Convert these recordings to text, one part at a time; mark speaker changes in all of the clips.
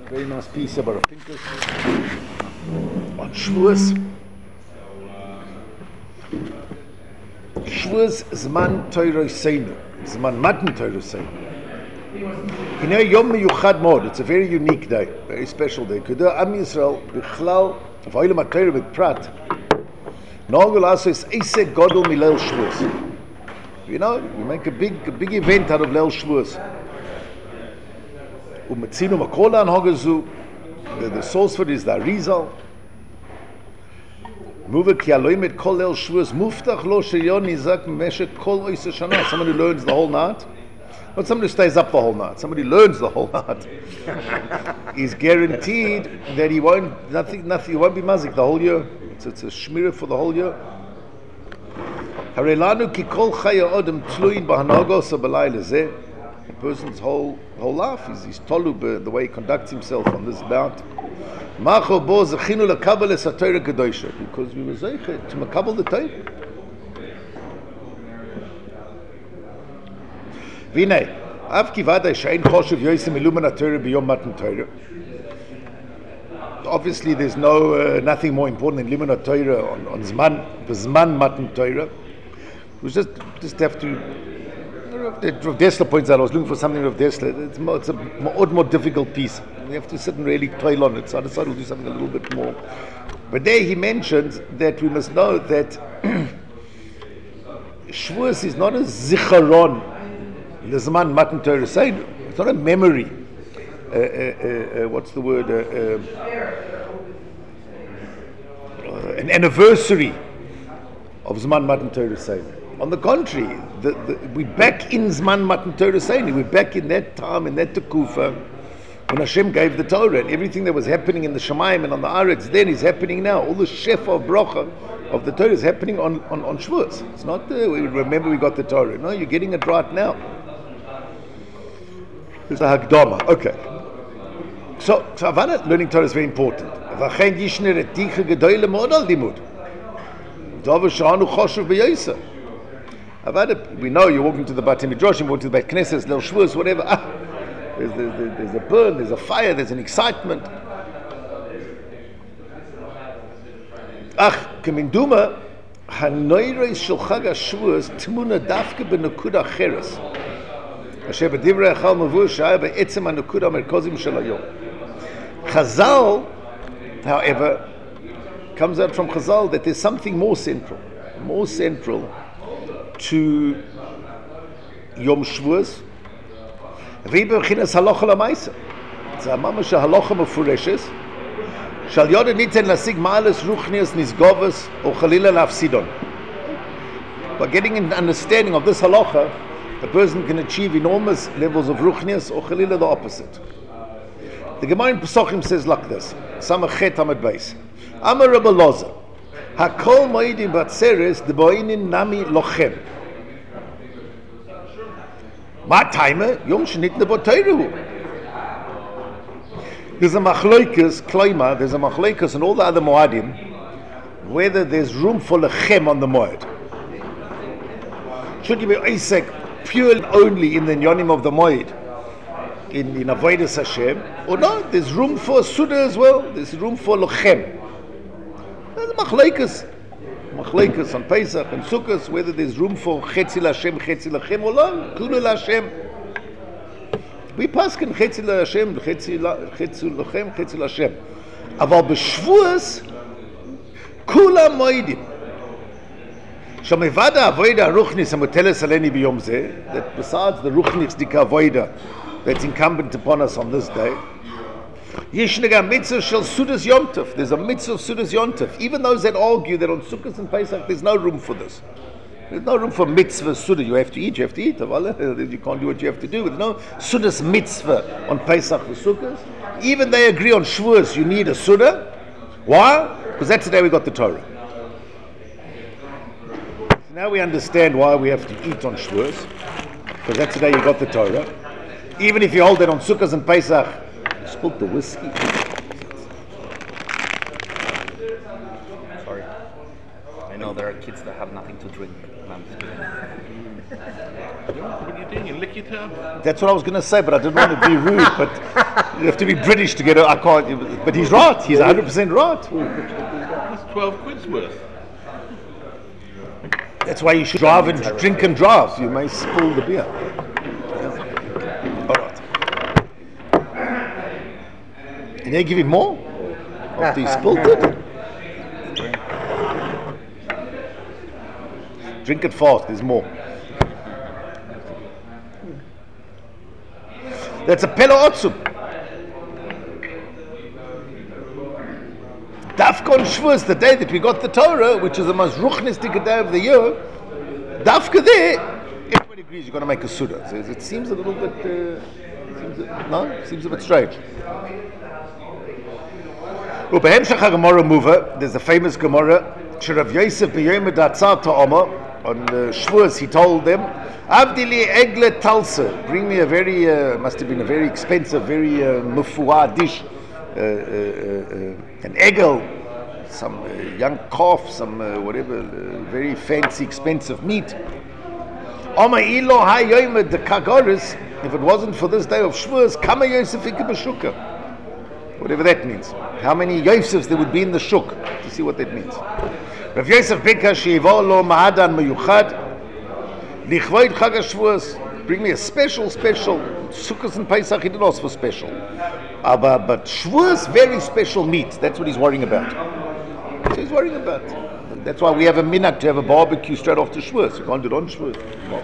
Speaker 1: Very nice piece about a Pinkus on Shavuos. Shavuos Zman Torah Seinu, Zman Matan Torah Seinu. You know, Yom Miyuchad Mod. It's a very unique day, very special day. Kedar Am Yisrael Bichlal V'Olam HaTorah B'Prat. Nagel also is Eisek Godel Milel Shavuos. You know, we make a big event out of Leil Shavuos. Umetzinu Makola and Hagazu. The source for it is the Arizal. Muva Ki Aloim Et Kol Leil Shavuos Muftach Lo Sheyon Nizak Meshet Kol Oisa Shana. Somebody who learns the whole night. Not somebody who stays up the whole night. Somebody who learns the whole night. He's guaranteed that he won't he won't be mazik the whole year. It's a shmirah for the whole year. Harelanu ki kol chaya odem tluin b'hanagos b'layla zeh. A person's whole life he's tolub the way he conducts himself on this mount. Macho bo zechinu lekabel es haTorah kedosha, because we were zeichet to makabel the Torah. Vinay, av kivada she'ein choshev yoysim ilumin haTorah b'yom matan Torah. Obviously, there's nothing more important than Limun Torah on Zman Matan Torah. We just have to. Rav Dessler points out. I was looking for something Rav Dessler. It's a more difficult piece. We have to sit and really toil on it. So I decided to do something a little bit more. But there he mentions that we must know that Shavuos is not a zicharon. Zman Matan Torah Seinu. It's not a memory. What's the word? An anniversary of Zman Matan Torah Seinu. On the contrary, we're back in Zman Matan Torah Seinu. We're back in that time, in that Tekufa, when Hashem gave the Torah, and everything that was happening in the Shemaim and on the Aretz then is happening now. All the Shefa of Bracha of the Torah is happening on Shavuos. It's not remember we got the Torah. No, you're getting it right now. There's a Hagdama. Okay. So Havana, learning Torah is very important. We know you're walking to the Beit Midrash, you're walking to the Beit Knesset, Leil Shavuos, whatever. There's a burn, there's a fire, there's an excitement. Keminduma, hanoireis shel Chag HaShavuos tmuna dafke b'nekuda cheres. Asher b'divrei Echal Mavush shaya be'etzem ha'nekuda merkozim shel hayom. Chazal, however, comes out from Chazal that there's something more central to Yom Shavuos. V'ibeh b'chinas halacha l'maisa. It's a mamash halacha mefureshes. Shal yoda niten lasig ma'alas ruchnias nisgovas or chalila lafsidon. By getting an understanding of this halacha, a person can achieve enormous levels of ruchnias or chalila the opposite. The Gemara in Pesachim says like this: Samachet Hamad Beis. Amar Rabbi Loza, Hakol Moedim Batzeres Deboinin Nami Lochem. My timer, Yom Shnit Neboteiru. There's a machloikas, Kloima, there's a machloikas and all the other Moadim, whether there's room for Lechem on the Moed. Should you be Isaac pure and only in the Nyonim of the Moed? In Avodas Hashem, or no, there's room for Suda as well, there's room for Lochem. There's machlekes on Pesach and Sukkot, whether there's room for Chetzi Lashem, Chetzi Lachem, or no, Kulu Lashem. We pasken Chetzi Lashem, Chetzi Lachem, Chetzi Lashem. Aval b'Shavuos, Kula Moedim. Shamevada Avoida Ruchnis Amoteles Aleni B'Yom Zeh, that besides the Ruchnis Dika Avoida that's incumbent upon us on this day, there's a mitzvah of Sudas Yom Tov. Even those that argue that on Sukkot and Pesach there's no room for this. There's no room for mitzvah Suda. You have to eat. You can't do what you have to do. There's no Sudas mitzvah on Pesach for Sukkot. Even they agree on Shavuos you need a Suda. Why? Because that's the day we got the Torah. So now we understand why we have to eat on Shavuos, because that's the day you got the Torah. Even if you hold it on Sukkot and Pesach, you spilled the whiskey.
Speaker 2: Sorry. I know there are kids that have nothing to drink. No, I'm just kidding.
Speaker 3: What are you doing?
Speaker 2: in Likita?
Speaker 1: That's what I was going to say, but I didn't want to be rude. But you have to be British to get it. I can't. But he's right. He's 100% right.
Speaker 2: That's 12 quid's worth.
Speaker 1: That's why you should drive and drink and drive. You may spill the beer. All right. And they give him more after he spilled it. Drink it fast. There's more. That's a Pelo Otsum. Dafka on Shavuos, the day that we got the Torah, which is the most ruchnistic day of the year, Dafka there, everybody agrees you're going to make a Suda. So it seems a little bit, seems a bit strange. There's a famous Gemara, Sherav Yosef b'yom datzar ta'ama, on Shavuos he told them, Avdili egle talsa, bring me a very, must have been a very expensive, very mufuah dish, an egel, some young calf, some whatever, very fancy, expensive meat. Oma ilo hayoyim de kagoris, if it wasn't for this day of Shavuos, kama Yosef ikabashuka, whatever that means. How many Yosefs there would be in the shuk, to see what that means. Rav Yosef Beka sheivol lo ma'adan meyuchad, lichvoid chag HaShavuos, bring me a special, Sukkot and Pesach, he didn't ask for special. But Shavuos, very special meat. That's what he's worrying about. So he's worrying about. That's why we have a minhag to have a barbecue straight after Shavuos. You can't do it on Shavuos.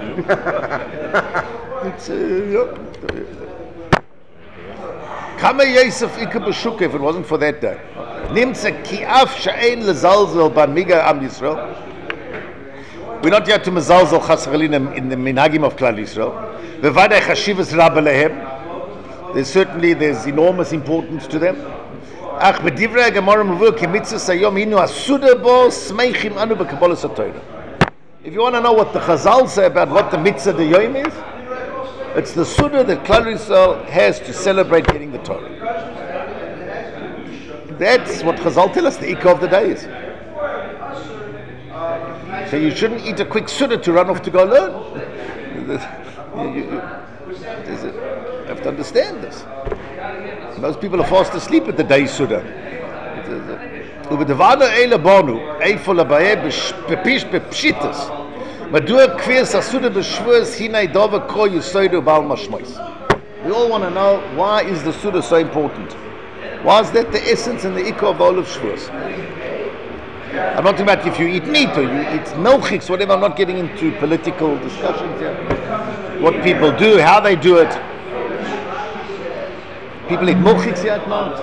Speaker 1: Kama Yosef Ika B'Shukah, if it wasn't for that day. Nimtze ki'af sha'ein lezalzel ban miga am Yisrael. We're not yet to mezalzel chas v'chalila in the minhagim of Klal Yisrael. V'vadei chashivas rabba lehem. There's enormous importance to them. Ach b'divrei Gemara muvur ki mitzvos hayom hinu asuda bo smeichim anu b'kabbalas haTorah. If you want to know what the Chazal say about what the mitzvah de yom is, it's the Suda that Klal Yisrael has to celebrate getting the Torah. That's what Chazal tell us the Ikka of the day is. So you shouldn't eat a quick Suda to run off to go learn. You have to understand this. Most people are fast asleep at the day Suda. We all want to know, why is the Suda so important? Why is that the essence and the ikka of all of Shavuos? I'm not talking about if you eat meat or you eat milchiks, whatever. I'm not getting into political discussions here. What people do, how they do it. People eat milchiks here at night.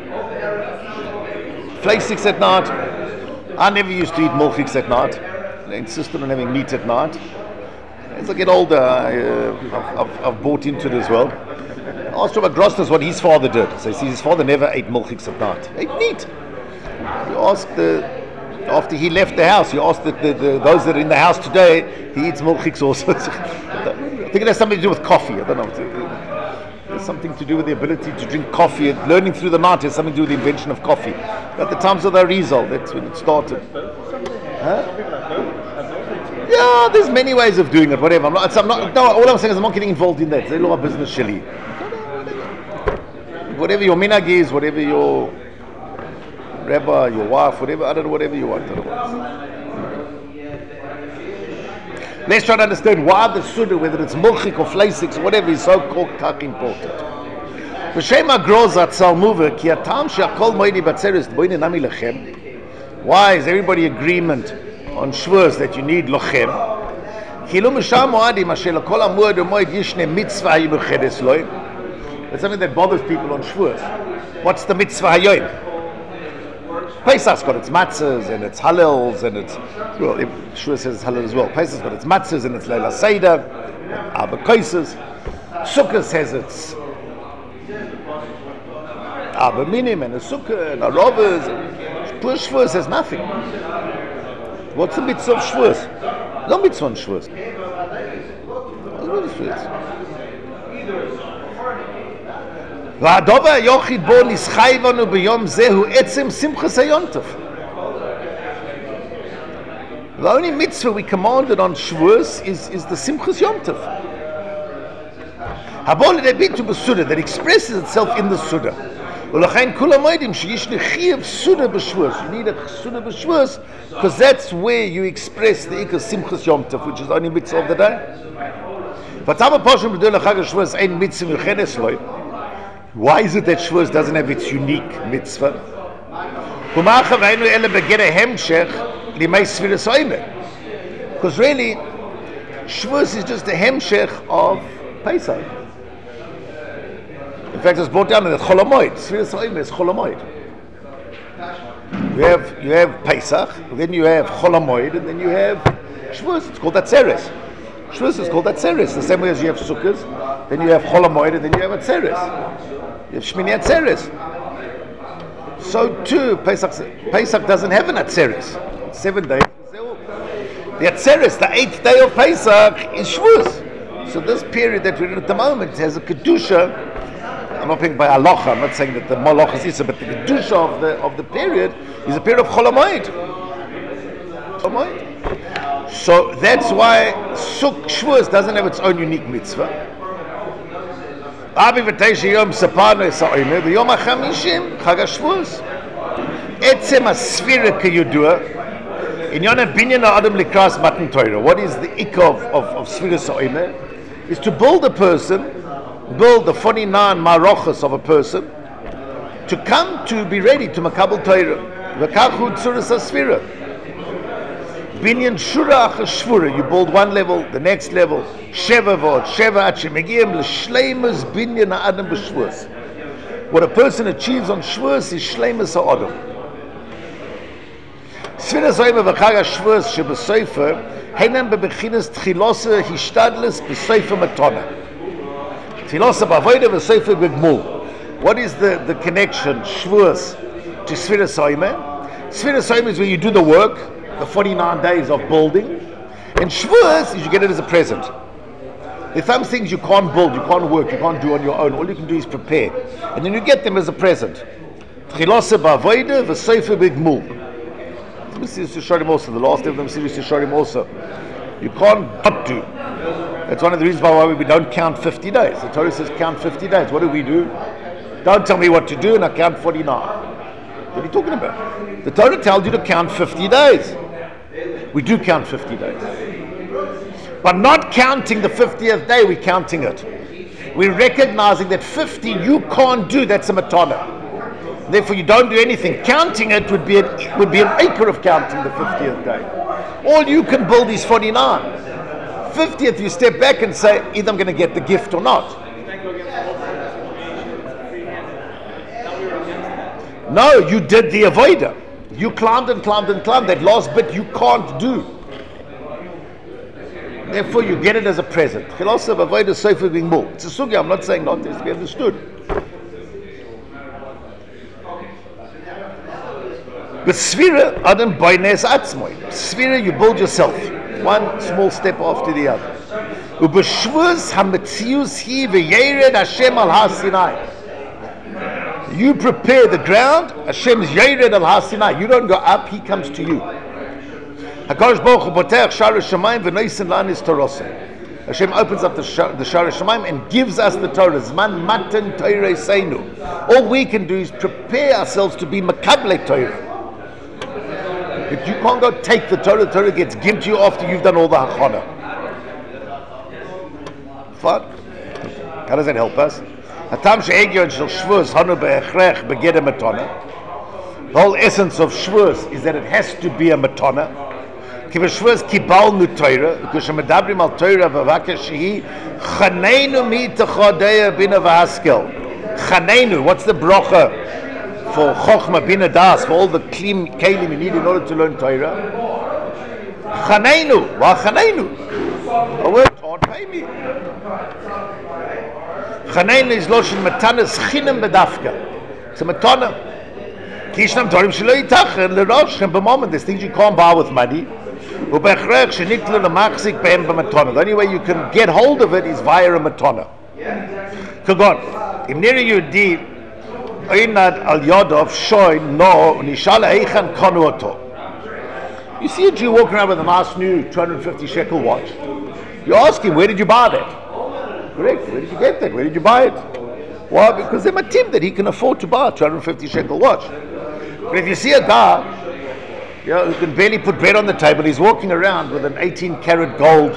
Speaker 1: Vleisiks at night. I never used to eat milchiks at night. I insisted on having meat at night. As I get older, I've bought into it as well. I asked Rabbi Grosnes what his father did. So he says his father never ate milchiks at night. He ate meat. You asked after he left the house, you asked those that are in the house today, he eats milchiks also. I think it has something to do with coffee. I don't know. There's something to do with the ability to drink coffee. Learning through the night has something to do with the invention of coffee. At the times of the Arizal, that's when it started. Huh? Yeah, there's many ways of doing it, whatever. All I'm saying is I'm not getting involved in that. It's a lot of business, Shili. Whatever your minhag is, whatever your rabbi, your wife, whatever, I don't know, whatever you want. Let's try to understand why the Suda, whether it's milchik or fleisik or whatever, is so called important. Why is everybody agreement on Shavuos that you need lochem? It's something that bothers people on Shavuos. What's the mitzvah hayoim? Pesach's got its matzahs and its halals and its, well, Shavuos has halal as well. Pesach's got its matzahs and its leila seder, abakoises. Sukkot has its abaminim and a sukkah and a rovers. Shavuos has nothing. What's the mitzvah of Shavuos? No mitzvah on Shavuos. What is Shavuos? והדובר היחיד בו נסחייב לנו ביום זה הוא עצם שמחת היונטוב. The only mitzvah we commanded on Shavuos is the Simchas Yom Tov. Habol de bitu besuda that expresses itself in the suda. Ulachain kula moedim sheyish lechiyav suda b'shvus. You need a suda b'shvus because that's where you express the ikar simchas yom tov, which is only mitzvah of the day. V'tama poshim b'dul lechag shvus ein mitzvah yuchedes loy. Why is it that shvus doesn't have its unique mitzvah? Because really, Shavuos is just a hemshech of Pesach. In fact, it's brought down in the Chol Hamoed. Sfiras Ha'omer is Chol Hamoed. You have Pesach, then you have Chol Hamoed, and then you have Shavuos. It's called Atzeres. Shavuos is called Atzeres. The same way as you have Sukkot, then you have Chol Hamoed, and then you have Atzeres. You have Shmini Atzeres. So too, Pesach doesn't have an Atzeres. 7 days. The Atzeres, the 8th day of Pesach, is Shavuos. So this period that we're in at the moment has a Kedusha. I'm not saying by halacha, I'm not saying that the Moloch is Issa, but the Kedusha of the period is a period of Chol Hamoed. So that's why Shavuos doesn't have its own unique mitzvah. Abi v'teish yom sapano esa'omer v'yom ha'chamishim chag ha'Shavuos. Etzem ha'sfira k'yudua in yonah binyan ha'adam likras matan Torah. What is the ikah of sfira sa'omer? Is to build the 49 marochas of a person to come to be ready to makabel Torah. V'kachu tzuras ha'sfira. Binyan shura achas shvura. You build one level, the next level. Sheva vod, sheva achim megiyim l'shleimus binyan ha'adam b'shvuos. What a person achieves on Shavuos is shleimus ha'adam. Sfiras ha'omer v'chag ha'shvuos shebesofer heinem bebechinas tchilose hishtadlis besofer matona. Tchilose b'avoda v'sofer b'gmul. What is the connection Shavuos to Sfiras ha'omer? Sfiras ha'omer is where you do the work, the 49 days of building, and Shavuos is you get it as a present. There's some things you can't build, you can't work, you can't do on your own. All you can do is prepare, and then you get them as a present. Tchilose b'avoda v'sofer b'gmul. Mr. Shisharim also, the last of them, Mr. Shisharim also. You can't not do. That's one of the reasons why we don't count 50 days. The Torah says count 50 days. What do? Don't tell me what to do and I count 49. What are you talking about? The Torah tells you to count 50 days. We do count 50 days. But not counting the 50th day, we're counting it. We're recognizing that 50 you can't do, that's a matana. Therefore you don't do anything. Counting it would be an acre of counting the 50th day. All you can build is 49. 50th you step back and say, either I'm going to get the gift or not. No, you did the avodah. You climbed and climbed and climbed. That last bit you can't do. Therefore you get it as a present. It's a sugya, I'm not saying not this to be understood. But Sfira, Adam Boines Atzmoy. Sfira, you build yourself. One small step after the other. Ubeshvuz hametzius hi veyered Hashem al Har-Sinai. You prepare the ground, Hashem is yered al Har-Sinai. You don't go up, He comes to you. HaKadosh Baruch Hu potech shara shamayim v'noisen lanis torosim. Hashem opens up the shara shamayim and gives us the Torah. Zman matan Torah seinu. All we can do is prepare ourselves to be makabel Torah. But you can't go take the Torah. The Torah gets given to you after you've done all the hachana. Fine? How does that help us? The whole essence of Shavuos is that it has to be a matana. Because medabrim al Torah v'vakashihi chaneinu mitachodea bina v'haskel. Chaneinu, what's the bracha for chokhmah bina das, for all the kelim you need in order to learn Torah? Chaneinu, wa chaneinu. A word taught by me. Chaneinu is loshin matanas chinem bedafka. It's a matana. Kishnam torim shelo yitachen l'rosh and b'moment. There's things you can't buy with money. The only way you can get hold of it is via a matana. Kagon, im nere Yehudi oinad al yodov shoy no nishala eichan konu oto. You see a Jew walking around with a nice new 250 shekel watch. You ask him, where did you buy that? Correct. Where did you get that? Where did you buy it? Why? Because they're a team that he can afford to buy a 250 shekel watch. But if you see a guy, who can barely put bread on the table, he's walking around with an 18 karat gold,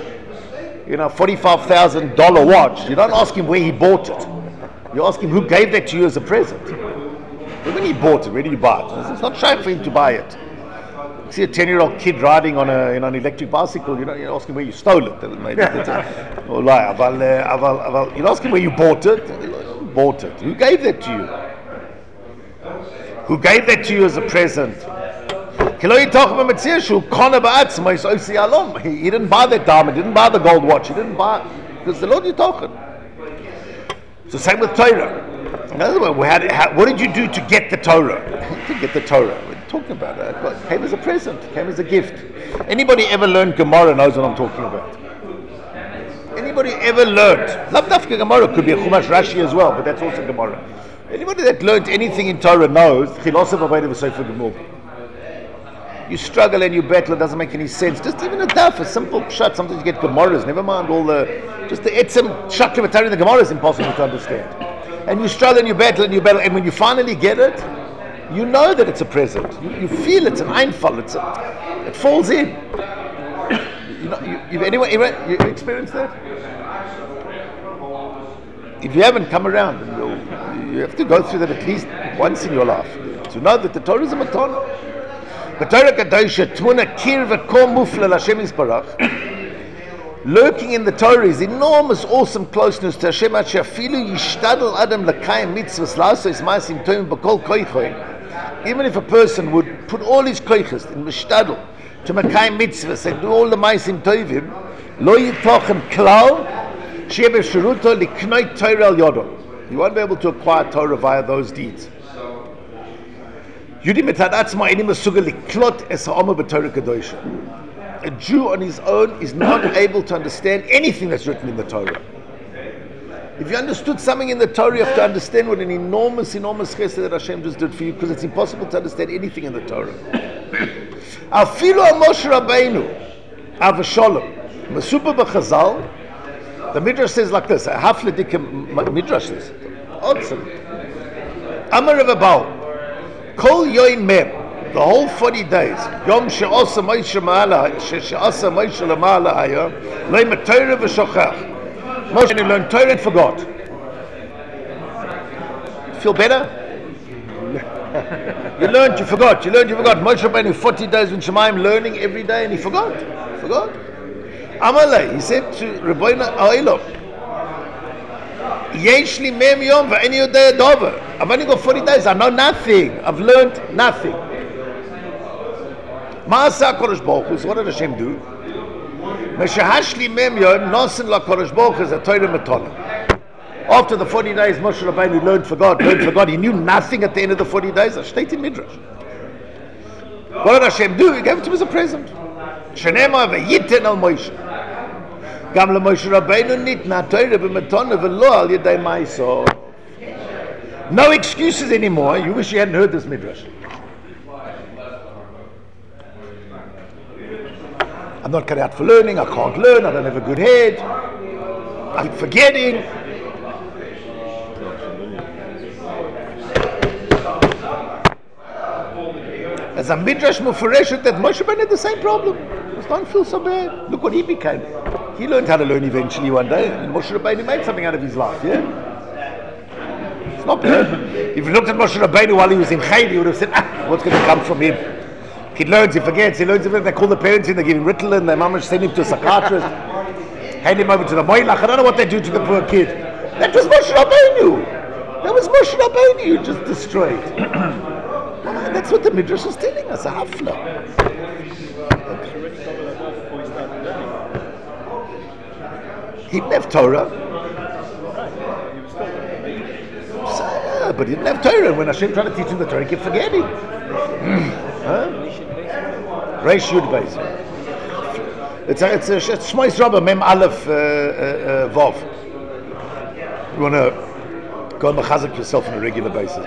Speaker 1: $45,000 watch. You don't ask him where he bought it. You ask him who gave that to you as a present. When he bought it, where did you buy it? It's not shy for him to buy it. You see a 10-year-old kid riding on an electric bicycle, you ask him where you stole it. Maybe or lie. You ask him where you bought it. Bought it. Who gave that to you? Who gave that to you as a present? He didn't buy that diamond, he didn't buy the gold watch, he didn't buy it. Because the Lord you're talking. So same with Torah. In other words, what did you do to get the Torah? To get the Torah. We're talking about that. It came as a present, came as a gift. Anybody ever learned Gemara knows what I'm talking about. Anybody ever learned? Lav dafka Gemara, could be a Chumash Rashi as well, but that's also Gemara. Anybody that learned anything in Torah knows Chilosav Avayda V'Sefer Gemur. You struggle and you battle, it doesn't make any sense. Just even a daf, a simple pshat, sometimes you get Gemaras, never mind all the etzem shakli v'tari in the Gemara is impossible to understand. And you struggle and you battle, and when you finally get it, you know that it's a present. You feel it's an einfall, it falls in. You experienced that? If you haven't, come around, and you have to go through that at least once in your life to know that the Torah is a matana. The Torah Kadosha Tmuna Kirva Kol Mufla Hashem Yisparach. Lurking in the Torah is enormous, awesome closeness to Hashem. Afilu Yishtadel Adam Lakayim Mitzvahs Lasos Ma'asim Tovim B'Kol Koichoim. Even if a person would put all his koiches in Mishtadel to Makayim Mitzvahs and do all the Ma'asim Tovim, Lo Yitochem Klal Shebe Shuruto Liknoi Torah Al Yodom. You won't be able to acquire Torah via those deeds. A Jew on his own is not able to understand anything that's written in the Torah. If you understood something in the Torah, you have to understand what an enormous chesed that Hashem just did for you, because it's impossible to understand anything in the Torah. Afilu Moshe Rabbeinu, Avasholem, Mesupa b'Chazal, the Midrash says like this, a Hafledikim Midrash says, awesome. Amar Rav Abau, Kol Yoim Mem, the whole 40 days, Yom She'asa Moshe Ma'ala, She'asa Moshe L'Ma'ala Haya, Le'im Torah v'Shochach. Moshe learned Torah and forgot. Feel better? You learned, you forgot. Moshe Rabbeinu 40 days in Shemayim learning every day and he forgot. Amalei, he said to Rabbeinu Ha'olam, Yesh li mem yom v'eni yodei dover. I've only got 40 days, I know nothing. I've learned nothing. Ma'asa HaKadosh Baruch Hu, so what did Hashem do? Meshahash li mem yom nosen LaKadosh Baruch Hu is a Torah matana. After the 40 days, Moshe Rabbeinu learned, forgot. He knew nothing at the end of the 40 days. That's state in Midrash. What did Hashem do? He gave it to him as a present. Shenema v'yiten al Moshe. Gam leMoshe Rabbeinu nitna Torah b'matana v'lo al yedei ma'aso. No excuses anymore. You wish you hadn't heard this Midrash. I'm not cut out for learning. I can't learn. I don't have a good head. I'm forgetting. As a Midrash Mufareshet that Moshe Rabbeinu had the same problem. Just don't feel so bad. Look what he became. He learned how to learn eventually one day, and Moshe Rabbeinu made something out of his life, yeah? It's not bad. If you looked at Moshe Rabbeinu while he was in Chayil, you would have said, what's going to come from him? He learns, he forgets, they call the parents in, they give him Ritalin, their mama send him to a psychiatrist, hand him over to the Moilach. I don't know what they do to the poor kid. That was Moshe Rabbeinu. That was Moshe Rabbeinu you just destroyed. That's what the Midrash is telling us, a hafla. He didn't have Torah. But he didn't have Torah. When Hashem tried to teach him the Torah, he kept forgetting. Reish Yud Beis. It's a Shmois Rabbah, Mem Aleph Vav. You want to go and mechazek yourself on a regular basis.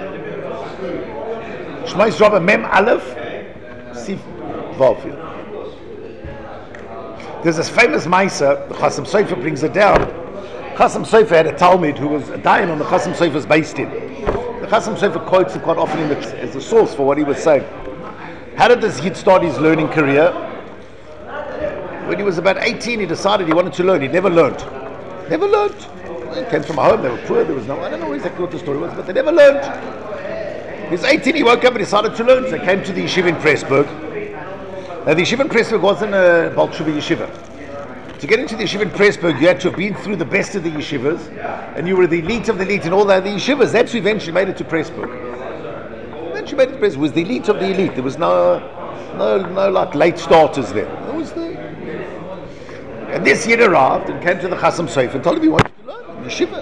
Speaker 1: Shmois Rabbah, Mem Aleph Sif Vav. There's this famous Maisa, the Chasam Sofer brings it down. Chasam Sofer had a Talmud who was dying on the Chasam Sofer's based in. The Chasam Sofer quotes him quite often as a source for what he was saying. How did this Yid start his learning career? When he was about 18, he decided he wanted to learn. He never learned. Never learned. He came from a home, they were poor, there was no, I don't know exactly what the story was, but they never learned. He was 18, he woke up and decided to learn. So they came to the yeshiva in Pressburg. Now the yeshiva in Pressburg wasn't a Bolshevik yeshiva. To get into the yeshiva in Pressburg, you had to have been through the best of the yeshivas, and you were the elite of the elite in all the other yeshivas. That's who eventually made it to Pressburg. Eventually made it to Pressburg. It was the elite of the elite. There was no like late starters there. That was the... And this Yid arrived and came to the Chasam Sofer and told him he wanted to learn yeshiva.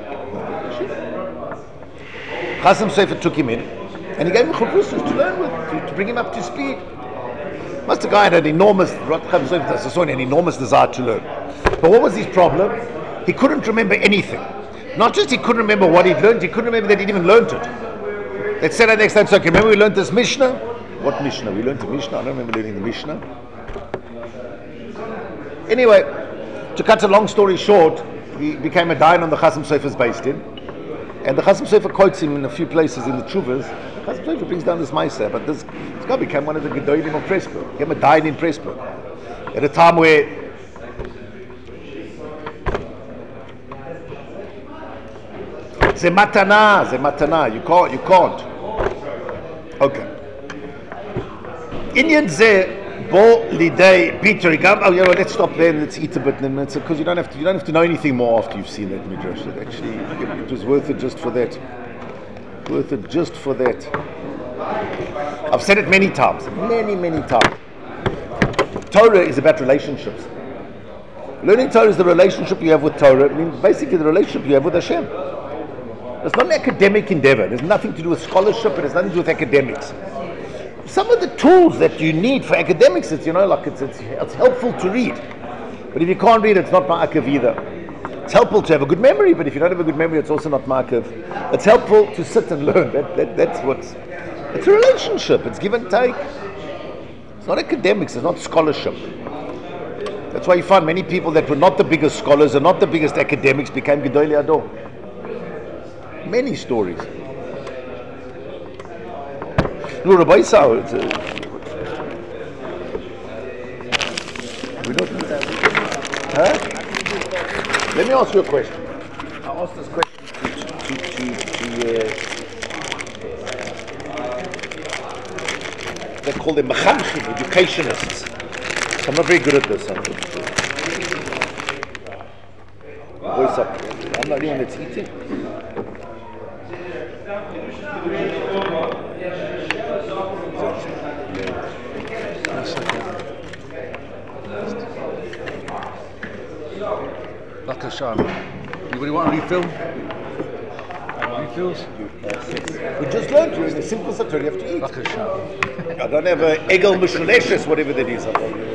Speaker 1: Chasam Sofer took him in and he gave him chavrusos to learn with, to bring him up to speed. Must have guy had an enormous desire to learn. But what was his problem? He couldn't remember anything. Not just he couldn't remember what he'd learned, he couldn't remember that he'd even learned it. Let's say that next time, so okay, remember we learned this Mishnah? What Mishnah? We learned the Mishnah? I don't remember learning the Mishnah. Anyway, to cut a long story short, he became a dayan on the Chasam Sofer's based in. And the Chasam Sofer quotes him in a few places in the Tshuvas. The Chasam Sofer brings down this Maaseh, but this guy became one of the Gedolim of Pressburg. He became a dayan in Pressburg. At a time where Ze matana, you can't. Okay. Inyan ze bo lidei Peter. Oh, let's stop there and let's eat a bit. Because you don't have to know anything more after you've seen that midrash. Actually, it was worth it just for that. I've said it many times. Many times. Torah is about relationships. Learning Torah is the relationship you have with Torah. I mean, basically the relationship you have with Hashem. It's not an academic endeavor. It has nothing to do with scholarship. It has nothing to do with academics. Some of the tools that you need for academics, it's helpful to read. But if you can't read, it's not ma'akev either. It's helpful to have a good memory, but if you don't have a good memory, it's also not ma'akev. It's helpful to sit and learn. That's what's... It's a relationship. It's give and take. It's not academics. It's not scholarship. That's why you find many people that were not the biggest scholars and not the biggest academics became Gedolei Ador. Many stories. No, Rabbi Sao, we don't need that. Huh? Let me ask you a question. I asked this question they call them mechanchim, educationists. I'm not very good at this. Voice up. I'm not the one that's eating. Anybody want to refill? Refills? We just learned to in a simple Saturday you have to eat. I don't have a egel mushaleshes, whatever that is.